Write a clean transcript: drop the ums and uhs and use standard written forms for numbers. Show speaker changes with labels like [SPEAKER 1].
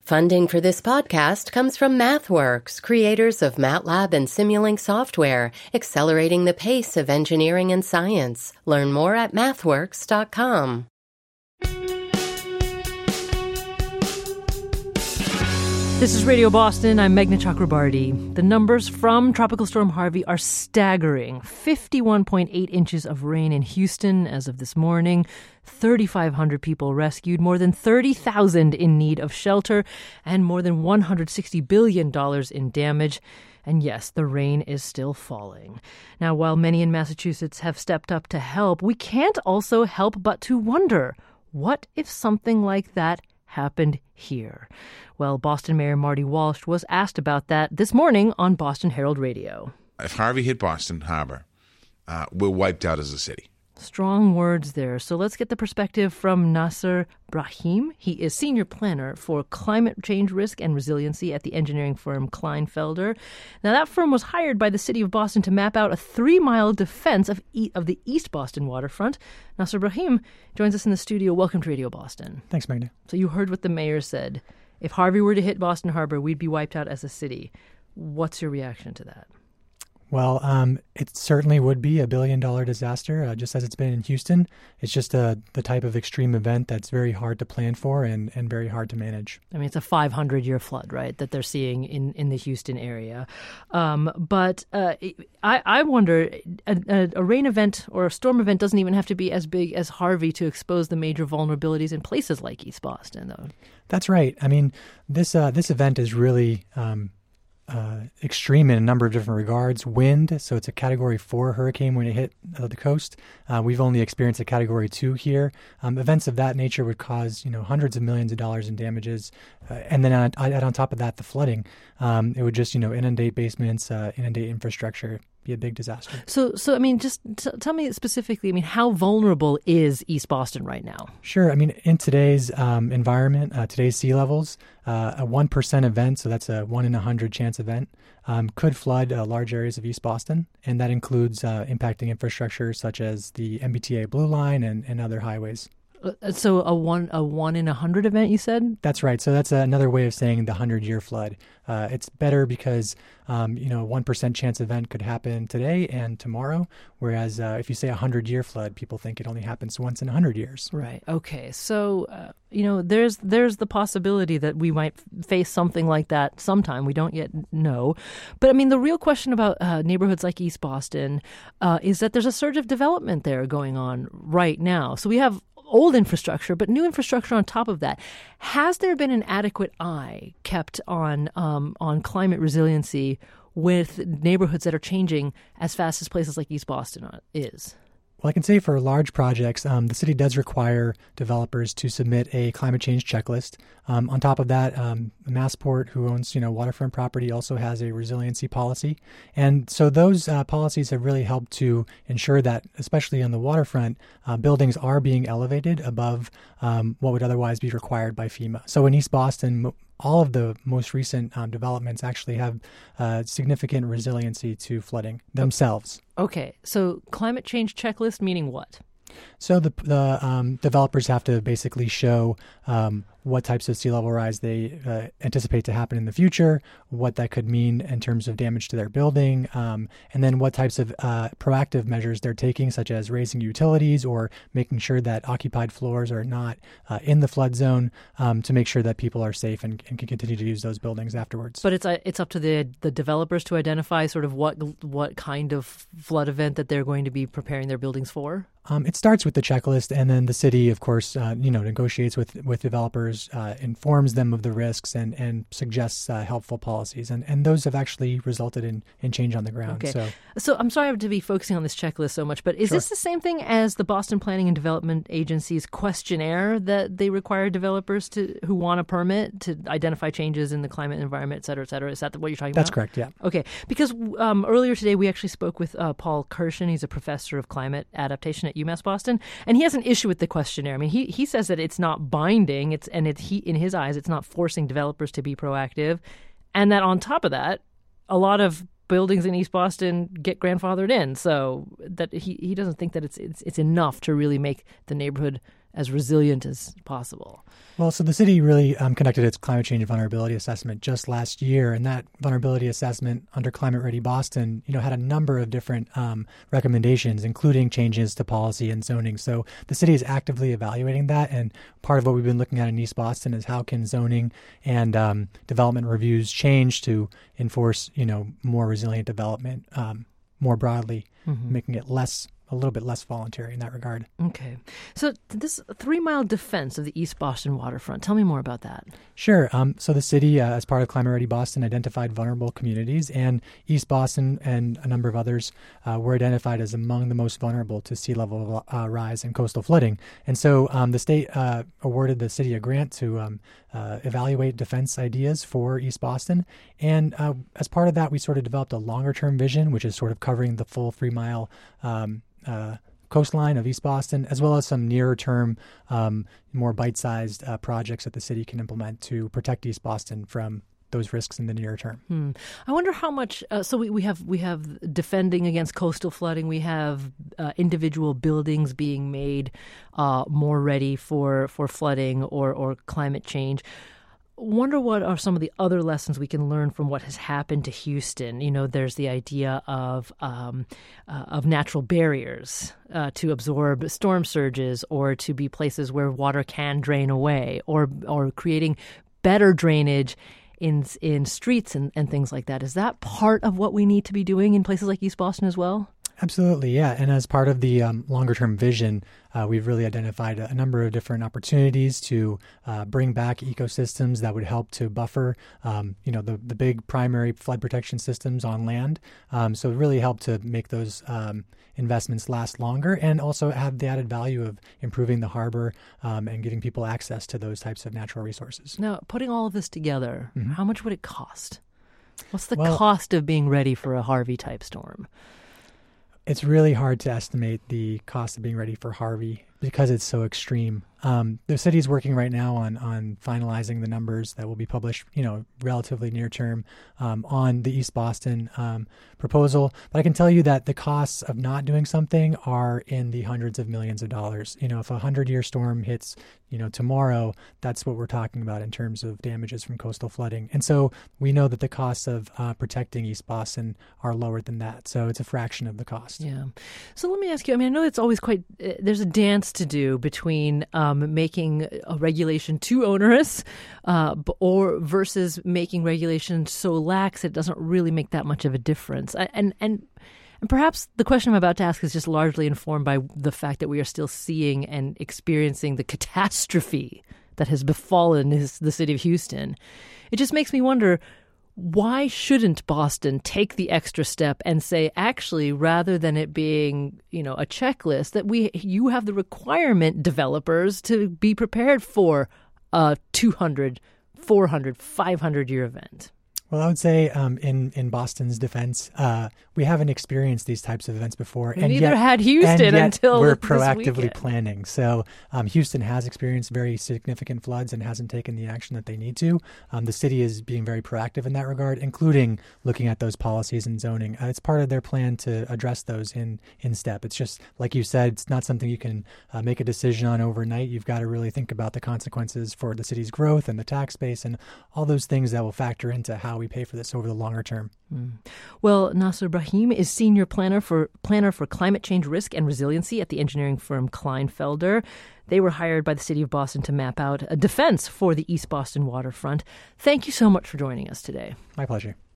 [SPEAKER 1] Funding for this podcast comes from MathWorks, creators of MATLAB and Simulink software, accelerating the pace of engineering and science. Learn more at mathworks.com.
[SPEAKER 2] This is Radio Boston. I'm Meghna Chakrabarti. The numbers from Tropical Storm Harvey are staggering. 51.8 inches of rain in Houston as of this morning. 3,500 people rescued, more than 30,000 in need of shelter, and more than $160 billion in damage. And yes, the rain is still falling. Now, while many in Massachusetts have stepped up to help, we can't also help but to wonder, what if something like that happened here? Well, Boston Mayor Marty Walsh was asked about that this morning on Boston Herald Radio.
[SPEAKER 3] If Harvey hit Boston Harbor, we're wiped out as a city.
[SPEAKER 2] Strong words there. So let's get the perspective from Nasser Brahim. He is senior planner for climate change risk and resiliency at the engineering firm Kleinfelder. Now, that firm was hired by the city of Boston to map out a 3-mile defense of the East Boston waterfront. Nasser Brahim joins us in the studio. Welcome to Radio Boston.
[SPEAKER 4] Thanks, Meghna.
[SPEAKER 2] So you heard what the mayor said. If Harvey were to hit Boston Harbor, we'd be wiped out as a city. What's your reaction to that?
[SPEAKER 4] Well, it certainly would be a billion-dollar disaster, just as it's been in Houston. It's just the type of extreme event that's very hard to plan for and very hard to manage.
[SPEAKER 2] I mean, it's a 500-year flood, right, that they're seeing in the Houston area. But I wonder, a rain event or a storm event doesn't even have to be as big as Harvey to expose the major vulnerabilities in places like East Boston, though.
[SPEAKER 4] That's right. I mean, this event is really extreme in a number of different regards. Wind, so it's a Category 4 hurricane when it hit the coast. We've only experienced a Category 2 here. Events of that nature would cause, hundreds of millions of dollars in damages. And then on top of that, the flooding. It would just, inundate basements, inundate infrastructure. Be a big disaster. So
[SPEAKER 2] I mean, just tell me specifically, how vulnerable is East Boston right now?
[SPEAKER 4] Sure. I mean, in today's environment, today's sea levels, a 1% event, so that's a 1 in 100 chance event, could flood large areas of East Boston. And that includes impacting infrastructure such as the MBTA Blue Line and other highways.
[SPEAKER 2] So a 1 in 100 event, you said?
[SPEAKER 4] That's right. So that's another way of saying the 100-year flood. It's better because, a 1% chance event could happen today and tomorrow, whereas if you say a 100-year flood, people think it only happens once in 100 years.
[SPEAKER 2] Right. Okay. So, there's the possibility that we might face something like that sometime. We don't yet know. But, the real question about neighborhoods like East Boston is that there's a surge of development there going on right now. So we have old infrastructure, but new infrastructure on top of that. Has there been an adequate eye kept on climate resiliency with neighborhoods that are changing as fast as places like East Boston is?
[SPEAKER 4] Well, I can say for large projects, the city does require developers to submit a climate change checklist. On top of that, Massport, who owns waterfront property, also has a resiliency policy, and so those policies have really helped to ensure that, especially on the waterfront, buildings are being elevated above what would otherwise be required by FEMA. So in East Boston, all of the most recent developments actually have significant resiliency to flooding themselves.
[SPEAKER 2] Okay, so climate change checklist meaning what?
[SPEAKER 4] So the developers have to basically show what types of sea level rise they anticipate to happen in the future, what that could mean in terms of damage to their building, and then what types of proactive measures they're taking, such as raising utilities or making sure that occupied floors are not in the flood zone, to make sure that people are safe and can continue to use those buildings afterwards.
[SPEAKER 2] But it's up to the developers to identify sort of what kind of flood event that they're going to be preparing their buildings for?
[SPEAKER 4] It starts with the checklist, and then the city, of course, negotiates with developers, informs them of the risks, and suggests helpful policies. And those have actually resulted in change on the ground.
[SPEAKER 2] Okay. So I'm sorry to be focusing on this checklist so much, but is
[SPEAKER 4] Sure.
[SPEAKER 2] this the same thing as the Boston Planning and Development Agency's questionnaire that they require developers who want a permit to identify changes in the climate, environment, et cetera, et cetera? Is that what you're talking about?
[SPEAKER 4] That's correct, yeah.
[SPEAKER 2] Okay. Because earlier today we actually spoke with Paul Kirshen. He's a professor of climate adaptation at UMass Boston, and he has an issue with the questionnaire. He says that it's not binding. In his eyes, it's not forcing developers to be proactive, and that on top of that, a lot of buildings in East Boston get grandfathered in. So that he doesn't think that it's enough to really make the neighborhood as resilient as possible.
[SPEAKER 4] Well, so the city really conducted its climate change vulnerability assessment just last year, and that vulnerability assessment under Climate Ready Boston, had a number of different recommendations, including changes to policy and zoning. So the city is actively evaluating that, and part of what we've been looking at in East Boston is how can zoning and development reviews change to enforce, more resilient development more broadly, making it a little bit less voluntary in that regard.
[SPEAKER 2] Okay. So this 3-mile defense of the East Boston waterfront, tell me more about that.
[SPEAKER 4] Sure. So the city, as part of Climate Ready Boston, identified vulnerable communities, and East Boston and a number of others were identified as among the most vulnerable to sea level rise and coastal flooding. And so the state awarded the city a grant to evaluate defense ideas for East Boston. And as part of that, we sort of developed a longer-term vision, which is sort of covering the full 3-mile coastline of East Boston, as well as some nearer-term, more bite-sized projects that the city can implement to protect East Boston from those risks in the near term.
[SPEAKER 2] I wonder how much. So we have defending against coastal flooding. We have individual buildings being made more ready for flooding or climate change. Wonder what are some of the other lessons we can learn from what has happened to Houston. There's the idea of natural barriers to absorb storm surges, or to be places where water can drain away, or creating better drainage in streets and things like that. Is that part of what we need to be doing in places like East Boston as well?
[SPEAKER 4] Absolutely, yeah. And as part of the longer-term vision, we've really identified a number of different opportunities to bring back ecosystems that would help to buffer, the big primary flood protection systems on land. So it really help to make those investments last longer, and also have the added value of improving the harbor and giving people access to those types of natural resources.
[SPEAKER 2] Now, putting all of this together, how much would it cost? What's the cost of being ready for a Harvey-type storm?
[SPEAKER 4] It's really hard to estimate the cost of being ready for Harvey because it's so extreme. The city is working right now on finalizing the numbers that will be published, relatively near term on the East Boston proposal. But I can tell you that the costs of not doing something are in the hundreds of millions of dollars. If a 100-year storm hits, tomorrow, that's what we're talking about in terms of damages from coastal flooding. And so we know that the costs of protecting East Boston are lower than that. So it's a fraction of the cost.
[SPEAKER 2] Yeah. So let me ask you, I know it's always there's a dance to do between making a regulation too onerous or versus making regulation so lax it doesn't really make that much of a difference. And perhaps the question I'm about to ask is just largely informed by the fact that we are still seeing and experiencing the catastrophe that has befallen the city of Houston. It just makes me wonder, why shouldn't Boston take the extra step and say, actually, rather than it being, a checklist, that you have the requirement, developers, to be prepared for a 200, 400, 500-year event?
[SPEAKER 4] Well, I would say in Boston's defense, we haven't experienced these types of events before.
[SPEAKER 2] And neither had Houston until
[SPEAKER 4] we're
[SPEAKER 2] this
[SPEAKER 4] proactively
[SPEAKER 2] weekend.
[SPEAKER 4] planning. So Houston has experienced very significant floods and hasn't taken the action that they need to. The city is being very proactive in that regard, including looking at those policies and zoning. It's part of their plan to address those in step. It's just, like you said, it's not something you can make a decision on overnight. You've got to really think about the consequences for the city's growth and the tax base and all those things that will factor into how we pay for this over the longer term.
[SPEAKER 2] Well, Nasser Brahim is Senior Planner for Climate Change Risk and Resiliency at the engineering firm Kleinfelder. They were hired by the city of Boston to map out a defense for the East Boston waterfront. Thank you so much for joining us today.
[SPEAKER 4] My pleasure.